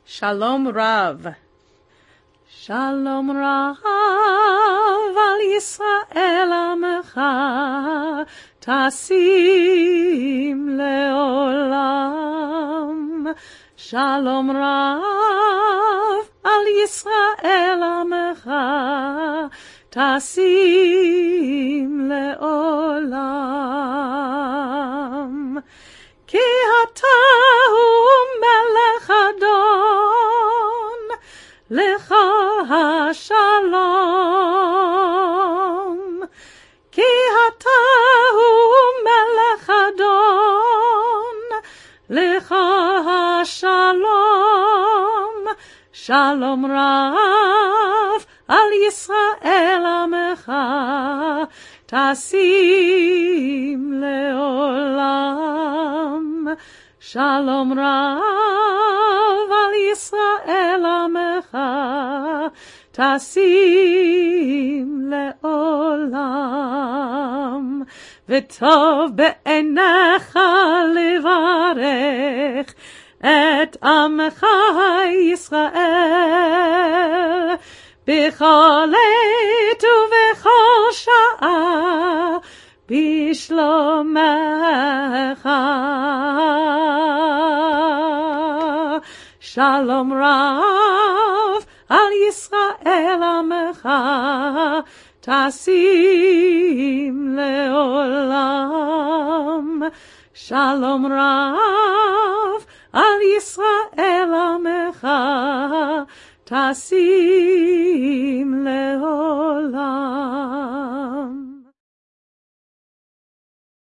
שלום רב. שלום רב על ישראל עמך, תשים לעולם. שלום רב על ישראל עמך, תשים לעולם. כי אתה הוא מלך אדון, לך השלום. כי אתה הוא מלך אדון, לך השלום. שלום רב על ישראל עמך, תשים לעולם. שלום רב על ישראל עמך, תשים לעולם. וטוב בעיניך לברך את עמך ישראל, בכל עת ובכל שעה בשלומך. שלום רב על ישראל עמך, תשים לעולם. שלום רב על ישראל עמך, תשים לעולם.